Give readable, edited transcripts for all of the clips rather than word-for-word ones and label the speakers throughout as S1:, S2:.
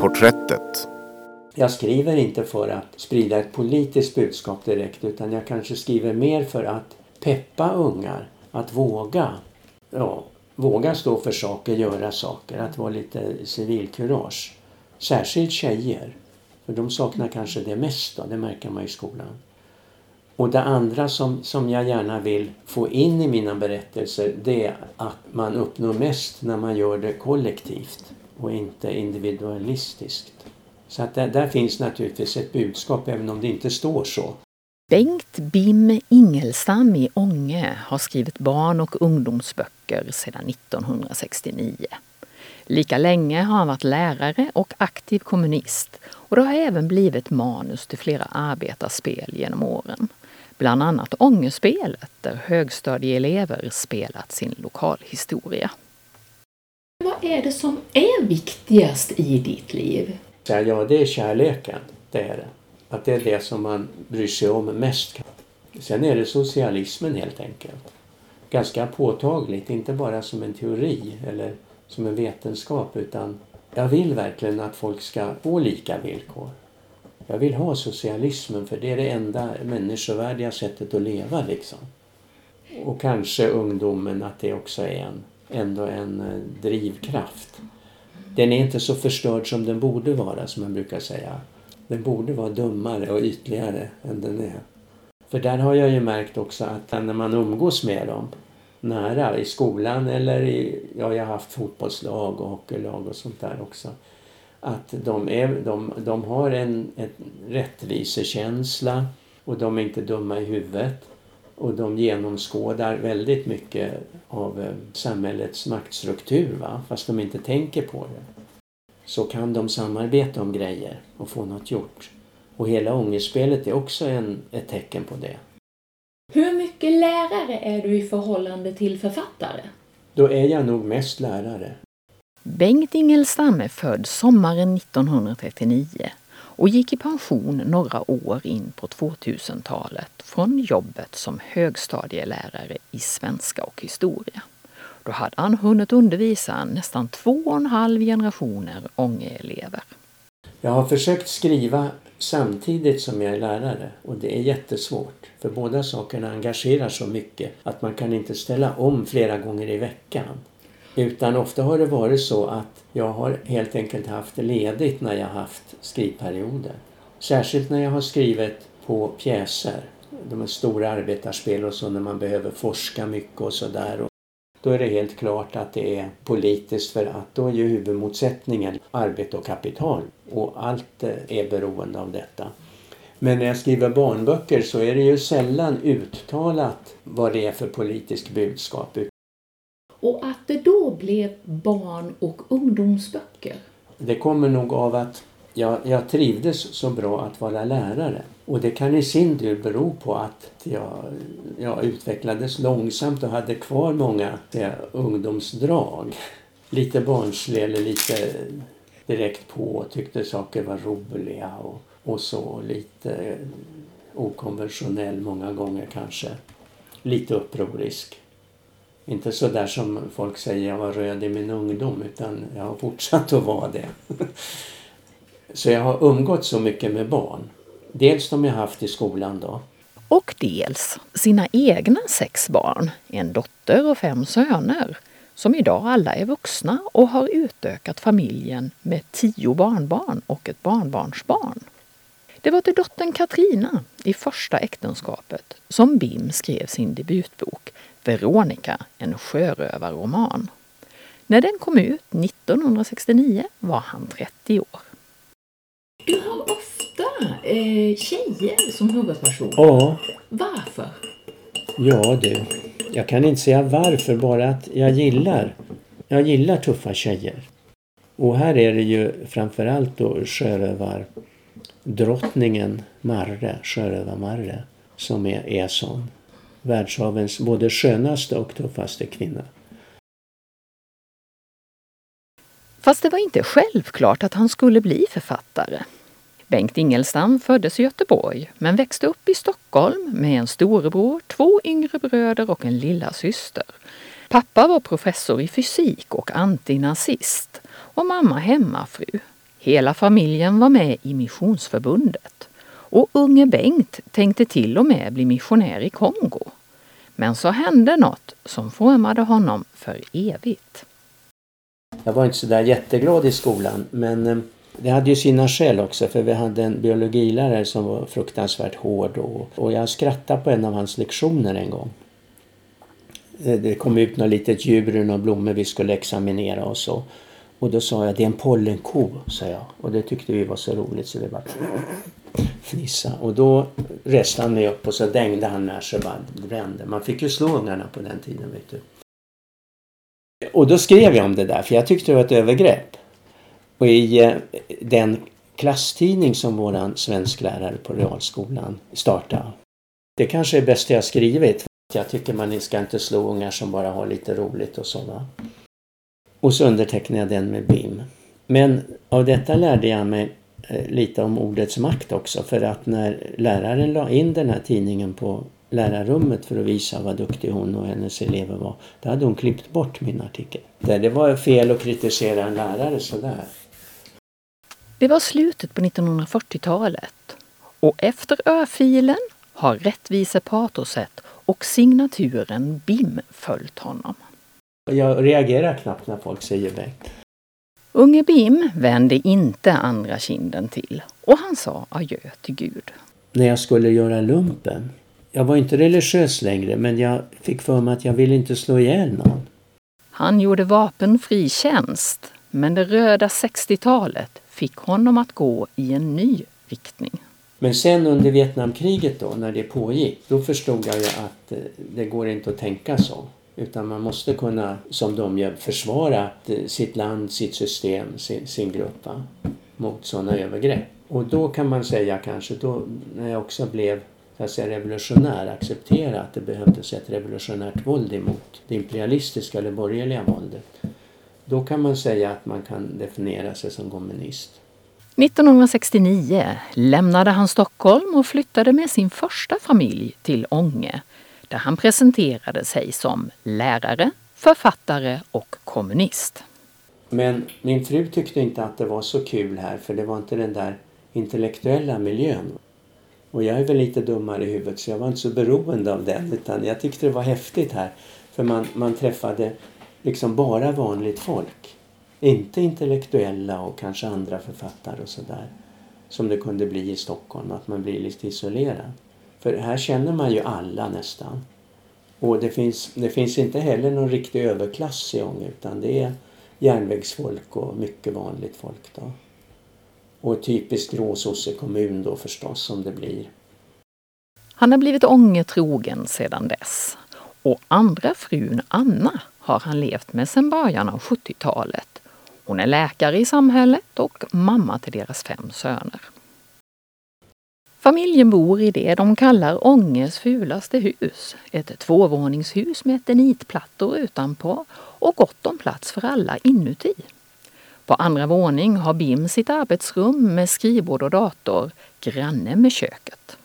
S1: Porträttet.
S2: Jag skriver inte för att sprida ett politiskt budskap direkt, utan jag kanske skriver mer för att peppa ungar att våga stå för saker, göra saker, att vara lite civilkurage. Särskilt tjejer, för de saknar kanske det mest då, det märker man i skolan. Och det andra som jag gärna vill få in i mina berättelser, det är att man uppnår mest när man gör det kollektivt och inte individualistiskt. Så att där finns naturligtvis ett budskap även om det inte står så.
S3: Bengt Bim Ingelstam i Ånge har skrivit barn- och ungdomsböcker sedan 1969. Lika länge har han varit lärare och aktiv kommunist, och det har även blivit manus till flera arbetarspel genom åren. Bland annat Ångespelet, där högstadieelever spelat sin lokalhistoria.
S4: Vad är det som är viktigast i ditt liv?
S2: Ja, det är kärleken, det är det. Att det är det som man bryr sig om mest. Sen är det socialismen helt enkelt. Ganska påtagligt, inte bara som en teori eller som en vetenskap, utan jag vill verkligen att folk ska få lika villkor. Jag vill ha socialismen, för det är det enda människovärdiga sättet att leva liksom. Och kanske ungdomen, att det också är ändå en drivkraft. Den är inte så förstörd som den borde vara, som man brukar säga. Den borde vara dummare och ytligare än den är. För där har jag ju märkt också att när man umgås med dem nära i skolan eller jag har haft fotbollslag och hockeylag och sånt där också. Att de har en rättvisekänsla och de är inte dumma i huvudet. Och de genomskådar väldigt mycket av samhällets maktstruktur, fast de inte tänker på det. Så kan de samarbeta om grejer och få något gjort. Och hela Ångespelet är också ett tecken på det.
S4: Hur mycket lärare är du i förhållande till författare?
S2: Då är jag nog mest lärare.
S3: Bengt Ingelstam är född sommaren 1939 och gick i pension några år in på 2000-talet från jobbet som högstadielärare i svenska och historia. Då hade han hunnit undervisa nästan 2,5 generationer Ånge-elever.
S2: Jag har försökt skriva samtidigt som jag är lärare, och det är jättesvårt. För båda sakerna engagerar så mycket att man kan inte ställa om flera gånger i veckan. Utan ofta har det varit så att jag har helt enkelt haft ledigt när jag haft skrivperioder. Särskilt när jag har skrivit på pjäser. De är stora arbetarspel och så, när man behöver forska mycket och sådär. Då är det helt klart att det är politiskt, för att då är ju huvudmotsättningen arbete och kapital. Och allt är beroende av detta. Men när jag skriver barnböcker så är det ju sällan uttalat vad det är för politisk budskap.
S4: Och att det då blev barn- och ungdomsböcker?
S2: Det kommer nog av att jag trivdes så bra att vara lärare. Och det kan i sin tur bero på att jag utvecklades långsamt och hade kvar många ungdomsdrag. Lite barnslig eller lite direkt på, tyckte saker var roliga och så lite okonventionell många gånger kanske. Lite upprorisk. Inte så där som folk säger jag var röd i min ungdom, utan jag har fortsatt att vara det. Så jag har umgått så mycket med barn. Dels de jag haft i skolan då.
S3: Och dels sina egna 6 barn, en dotter och 5 söner, som idag alla är vuxna och har utökat familjen med 10 barnbarn och ett barnbarnsbarn. Det var till dottern Katrina i första äktenskapet som Bim skrev sin debutbok Veronica, en sjörövarroman. När den kom ut 1969 var han 30 år.
S4: Du har ofta tjejer som huvudperson.
S2: Ja.
S4: Varför?
S2: Ja du, jag kan inte säga varför, bara att jag gillar tuffa tjejer. Och här är det ju framförallt då sjörövardrottningen Marre, sjörövar-Marre, som är sån. Världshavens både skönaste och tuffaste kvinna.
S3: Fast det var inte självklart att han skulle bli författare. Bengt Ingelstam föddes i Göteborg men växte upp i Stockholm med en storebror, 2 yngre bröder och en lilla syster. Pappa var professor i fysik och antinazist och mamma hemmafru. Hela familjen var med i Missionsförbundet och unge Bengt tänkte till och med bli missionär i Kongo. Men så hände något som formade honom för evigt.
S2: Jag var inte så där jätteglad i skolan, men det hade ju sina skäl också, för vi hade en biologilärare som var fruktansvärt hård och jag skrattade på en av hans lektioner en gång. Det kom ut något litet djur och blommor vi skulle examinera och så. Och då sa jag, det är en pollenko, sa jag. Och det tyckte vi var så roligt så det bara fnissa. Och då reste han mig upp och så dängde han med sig och bara brände. Man fick ju slå ungarna på den tiden, vet du. Och då skrev jag om det där, för jag tyckte det var ett övergrepp. Och i den klasstidning som våran svensklärare på realskolan startade. Det kanske är bäst jag skrivit. Jag tycker man ska inte slå ungar som bara har lite roligt och så, va. Och så undertecknade jag den med BIM. Men av detta lärde jag mig lite om ordets makt också. För att när läraren la in den här tidningen på lärarrummet för att visa vad duktig hon och hennes elever var, då hade hon klippt bort min artikel. Det var fel att kritisera en lärare sådär.
S3: Det var slutet på 1940-talet och efter örfilen har rättvisepatoset och signaturen BIM följt honom.
S2: Jag reagerar knappt när folk säger Bengt.
S3: Unge BIM vände inte andra kinden till och han sa adjö till Gud.
S2: När jag skulle göra lumpen, jag var inte religiös längre, men jag fick för mig att jag ville inte slå ihjäl någon.
S3: Han gjorde vapenfri tjänst, men det röda 60-talet fick honom att gå i en ny riktning.
S2: Men sen under Vietnamkriget då, när det pågick, då förstod jag ju att det går inte att tänka så. Utan man måste kunna, som de gör, försvara sitt land, sitt system, sin grupp, va? Mot sådana övergrepp. Och då kan man säga kanske, då när jag också blev så att säga, revolutionär, acceptera att det behövdes ett revolutionärt våld emot det imperialistiska eller borgerliga våldet. Då kan man säga att man kan definiera sig som kommunist.
S3: 1969 lämnade han Stockholm och flyttade med sin första familj till Ånge, där han presenterade sig som lärare, författare och kommunist.
S2: Men min fru tyckte inte att det var så kul här, för det var inte den där intellektuella miljön. Och jag är väl lite dummare i huvudet, så jag var inte så beroende av den, utan jag tyckte det var häftigt här. För man träffade liksom bara vanligt folk. Inte intellektuella och kanske andra författare och sådär. Som det kunde bli i Stockholm, att man blir lite isolerad. För här känner man ju alla nästan. Och det finns inte heller någon riktig överklass i Ånge, utan det är järnvägsfolk och mycket vanligt folk då. Och typiskt gråsossekommun då förstås, som det blir.
S3: Han har blivit Ånge trogen sedan dess. Och andra frun Anna har han levt med sedan början av 70-talet. Hon är läkare i samhället och mamma till deras 5 söner. Familjen bor i det de kallar Ånges fulaste hus. Ett 2-våningshus med eternitplattor utanpå och gott om plats för alla inuti. På andra våning har BIM sitt arbetsrum med skrivbord och dator, granne med köket.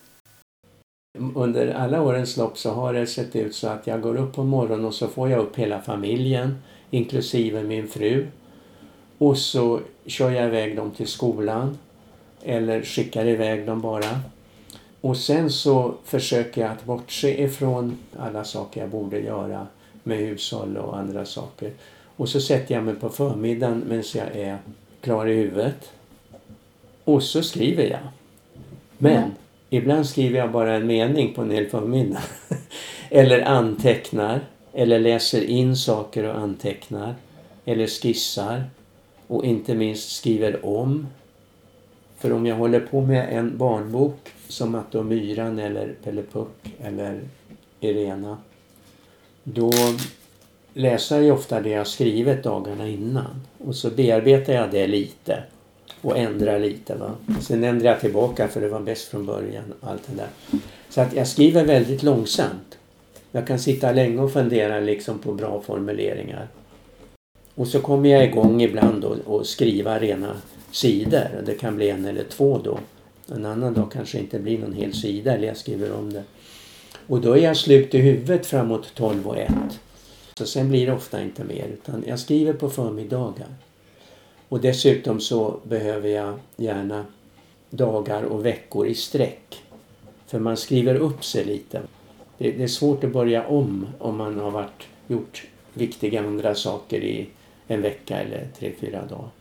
S2: Under alla årens lopp så har det sett ut så att jag går upp på morgonen och så får jag upp hela familjen, inklusive min fru. Och så kör jag iväg dem till skolan eller skickar iväg dem bara. Och sen så försöker jag att bortse ifrån alla saker jag borde göra med hushåll och andra saker. Och så sätter jag mig på förmiddagen medan jag är klar i huvudet. Och så skriver jag. Men ibland skriver jag bara en mening på en hel förmiddag. Eller antecknar. Eller läser in saker och antecknar. Eller skissar. Och inte minst skriver om. För om jag håller på med en barnbok som Matte och Myran eller Pelle Puck eller Irena. Då läser jag ofta det jag skrivit dagarna innan. Och så bearbetar jag det lite. Och ändrar lite, va. Sen ändrar jag tillbaka för det var bäst från början. Allt det där. Så att jag skriver väldigt långsamt. Jag kan sitta länge och fundera liksom på bra formuleringar. Och så kommer jag igång ibland då och skriva rena sidor. Det kan bli 1 eller 2 då. En annan dag kanske inte blir någon hel sida eller jag skriver om det. Och då är jag slut i huvudet framåt 12 och 1. Så sen blir det ofta inte mer, utan jag skriver på förmiddagar. Och dessutom så behöver jag gärna dagar och veckor i sträck. För man skriver upp sig lite. Det är svårt att börja om man har gjort viktiga andra saker i en vecka eller 3-4 dagar.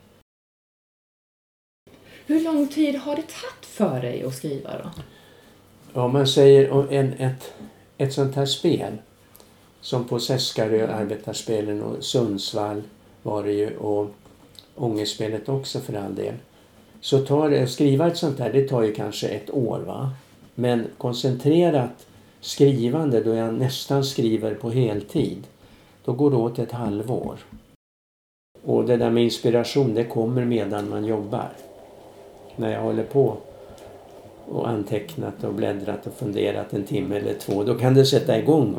S4: Hur lång tid har det tagit för dig att skriva då?
S2: Ja, man säger ett sånt här spel som på Seskarö, arbetarspelen, och Sundsvall var det ju, och Ångespelet också för all del. Så skriva ett sånt här, det tar ju kanske 1 år, va? Men koncentrerat skrivande, då jag nästan skriver på heltid, då går det åt 1 halvår. Och det där med inspiration, det kommer medan man jobbar. När jag håller på och antecknat och bläddrat och funderat 1 timme eller 2, då kan det sätta igång.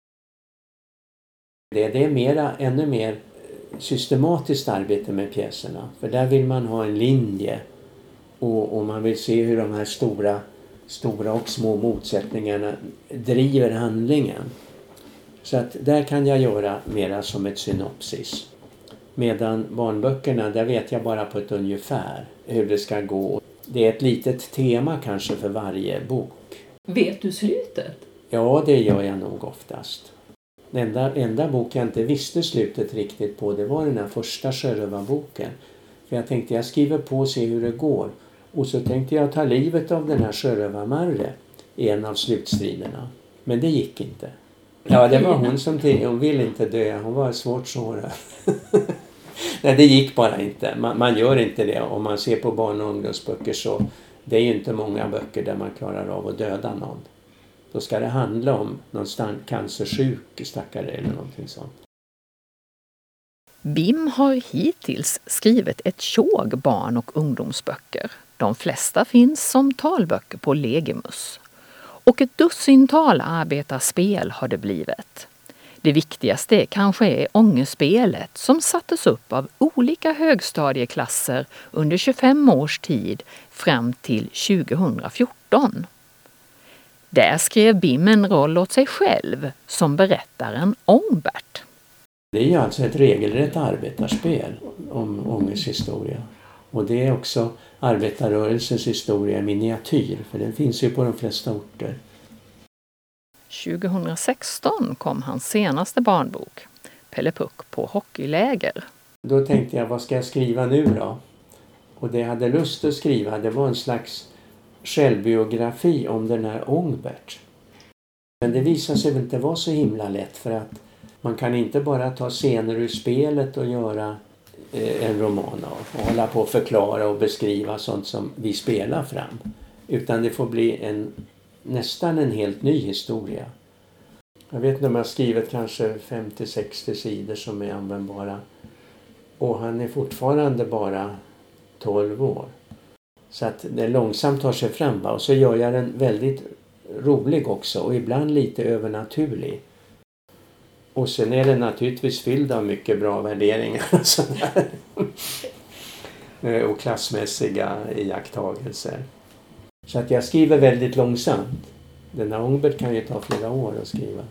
S2: Det är ännu mer systematiskt arbete med pjäserna. För där vill man ha en linje och man vill se hur de här stora och små motsättningarna driver handlingen. Så att där kan jag göra mera som ett synopsis. Medan barnböckerna, där vet jag bara på ett ungefär hur det ska gå. Det är ett litet tema kanske för varje bok.
S4: Vet du slutet?
S2: Ja, det gör jag nog oftast. Den enda bok jag inte visste slutet riktigt på, det var den här första sjörövarboken. För jag tänkte jag skriver på och ser hur det går. Och så tänkte jag ta livet av den här sjörövarmarre i en av slutstriderna. Men det gick inte. Ja, det var hon ville inte dö. Hon var svårt sårad. Nej, det gick bara inte. Man gör inte det. Om man ser på barn- och ungdomsböcker så det är ju inte många böcker där man klarar av att döda någon. Då ska det handla om någon cancersjuk stackare eller någonting sånt.
S3: BIM har hittills skrivit ett tjog barn- och ungdomsböcker. De flesta finns som talböcker på Legimus. Och ett dussintal arbetarspel har det blivit. Det viktigaste kanske är Ångespelet som sattes upp av olika högstadieklasser under 25 års tid fram till 2014. Där skrev BIM en roll åt sig själv som berättaren Ångbert.
S2: Det är ju alltså ett regelrätt arbetarspel om Ånges historia. Och det är också arbetarrörelsens historia i miniatyr, för den finns ju på de flesta orter.
S3: 2016 kom hans senaste barnbok, Pelle Puck på hockeyläger.
S2: Då tänkte jag, vad ska jag skriva nu då? Och det jag hade lust att skriva, det var en slags självbiografi om den här Ångbert. Men det visade sig väl inte vara så himla lätt, för att man kan inte bara ta scener ur spelet och göra en roman av och hålla på att förklara och beskriva sånt som vi spelar fram. Utan det får bli nästan en helt ny historia. Jag vet inte om jag har skrivit kanske 50-60 sidor som är användbara. Och han är fortfarande bara 12 år. Så att det långsamt tar sig fram. Och så gör jag den väldigt rolig också och ibland lite övernaturlig. Och sen är den naturligtvis fylld av mycket bra värderingar och sådär. Och klassmässiga iakttagelser. Så att jag skriver väldigt långsamt. Den här Ångbert kan ju ta flera år att skriva.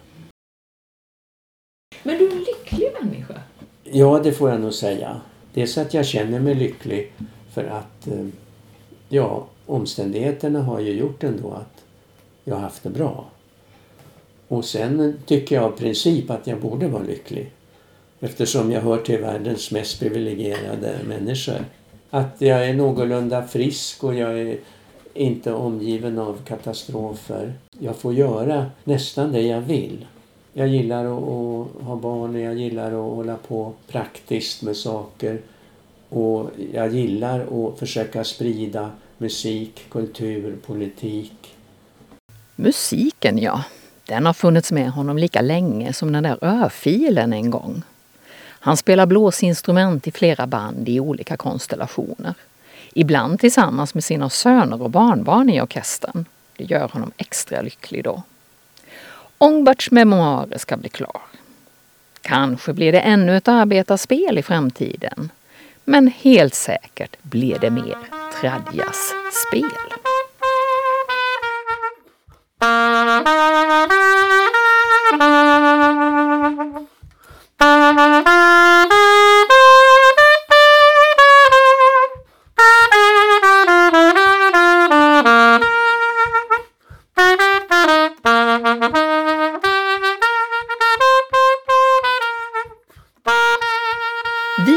S4: Men du är en lycklig människa.
S2: Ja, det får jag nog säga. Det är så att jag känner mig lycklig för att omständigheterna har ju gjort ändå att jag har haft det bra. Och sen tycker jag av princip att jag borde vara lycklig. Eftersom jag hör till världens mest privilegierade människor. Att jag är någorlunda frisk och jag är inte omgiven av katastrofer. Jag får göra nästan det jag vill. Jag gillar att ha barn och jag gillar att hålla på praktiskt med saker. Och jag gillar att försöka sprida musik, kultur, politik.
S3: Musiken, ja. Den har funnits med honom lika länge som den där örfilen en gång. Han spelar blåsinstrument i flera band i olika konstellationer. Ibland tillsammans med sina söner och barnbarn i orkestern. Det gör honom extra lycklig då. Ångberts memoarer ska bli klar. Kanske blir det ännu ett arbetarspel i framtiden. Men helt säkert blir det mer Tradjas spel.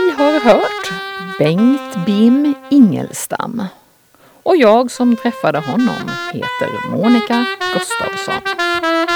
S3: Ni har hört Bengt Bim Ingelstam. Och jag som träffade honom heter Monica Gustafsson.